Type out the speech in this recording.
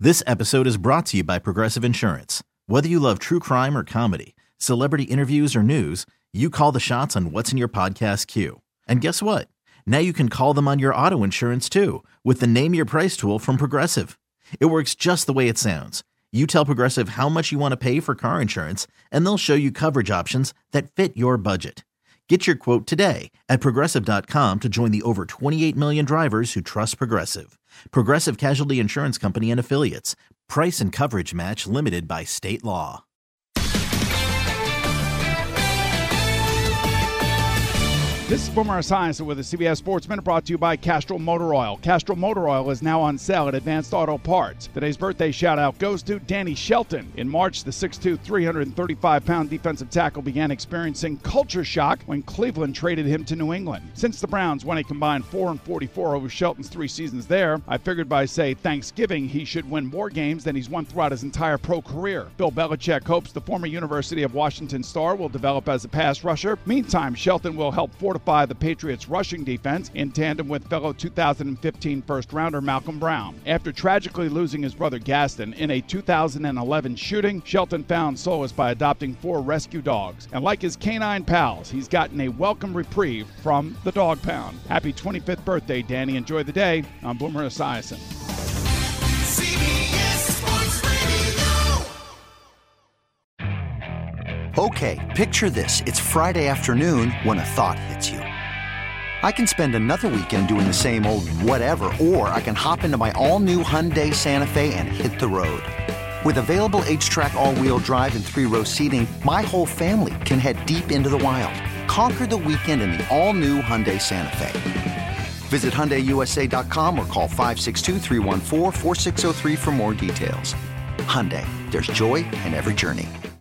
This episode is brought to you by Progressive Insurance. Whether you love true crime or comedy, celebrity interviews or news, you call the shots on what's in your podcast queue. And guess what? Now you can call them on your auto insurance too with the Name Your Price tool from Progressive. It works just the way it sounds. You tell Progressive how much you want to pay for car insurance, and they'll show you coverage options that fit your budget. Get your quote today at Progressive.com to join the over 28 million drivers who trust Progressive. Progressive Casualty Insurance Company and Affiliates. Price and coverage match limited by state law. This is Boomer Esiason with the CBS Sports Minute, brought to you by Castrol Motor Oil. Castrol Motor Oil is now on sale at Advanced Auto Parts. Today's birthday shout-out goes to Danny Shelton. In March, the 6'2", 335-pound defensive tackle began experiencing culture shock when Cleveland traded him to New England. Since the Browns won a combined 4-44 over Shelton's 3 seasons there, I figured by, say, Thanksgiving, he should win more games than he's won throughout his entire pro career. Bill Belichick hopes the former University of Washington star will develop as a pass rusher. Meantime, Shelton will help fortify the Patriots' rushing defense in tandem with fellow 2015 first-rounder Malcolm Brown. After tragically losing his brother Gaston in a 2011 shooting, Shelton found solace by adopting 4 rescue dogs. And like his canine pals, he's gotten a welcome reprieve from the dog pound. Happy 25th birthday, Danny. Enjoy the day. I'm Boomer Esiason. Okay, picture this. It's Friday afternoon when a thought hits you. I can spend another weekend doing the same old whatever, or I can hop into my all-new Hyundai Santa Fe and hit the road. With available H-Track all-wheel drive and 3-row seating, my whole family can head deep into the wild. Conquer the weekend in the all-new Hyundai Santa Fe. Visit HyundaiUSA.com or call 562-314-4603 for more details. Hyundai, there's joy in every journey.